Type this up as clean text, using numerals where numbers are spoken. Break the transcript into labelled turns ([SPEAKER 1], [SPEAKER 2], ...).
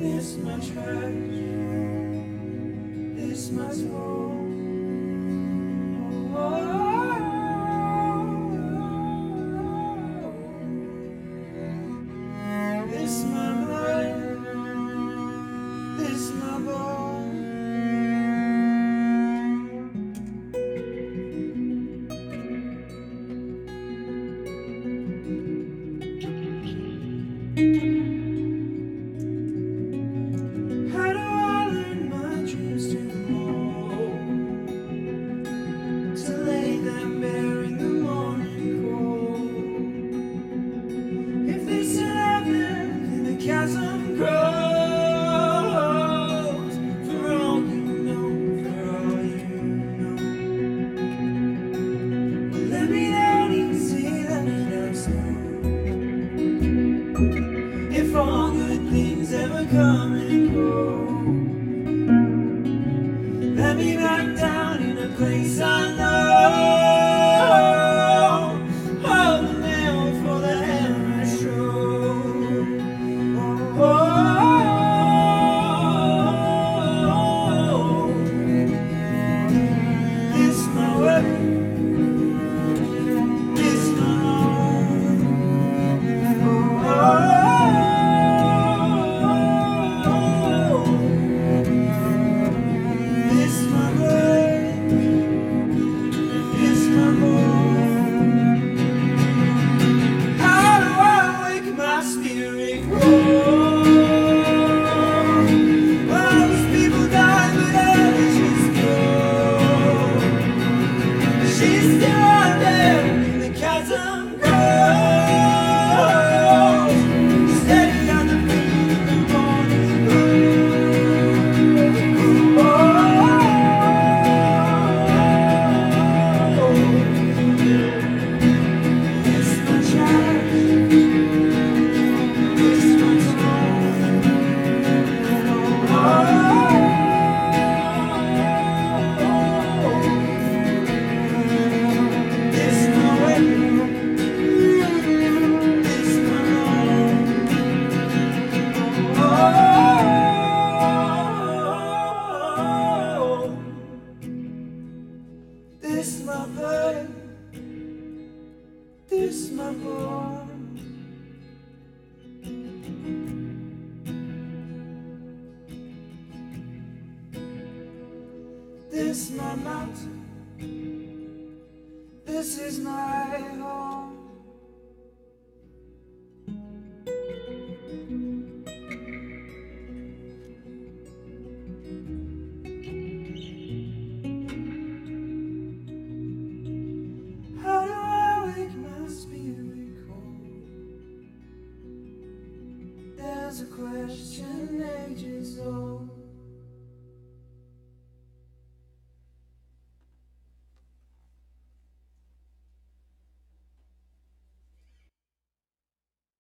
[SPEAKER 1] This my church, this my home. This my blood, this my bone. How do I learn my dreams to hold, to lay them bare in the morning cold? If they still have them, then the chasm grows. For all you know, for all you know. Well, let me down easy, let me down slow. If all good things ever come and go, let me back down in a place I know. Hold the nail for the hammer show. This my weapon, this my home. This my blood, this my bone. How do I wake my spirit grow? Well, those people die, but others just go. She's still out there in the chasm grows. Steady on the beat of the morning This my church, this my home. This my weapon, this my home. This my blood, this my bone. This my mountain, this is my home. How do I wake my spirit cold? There's a question ages old.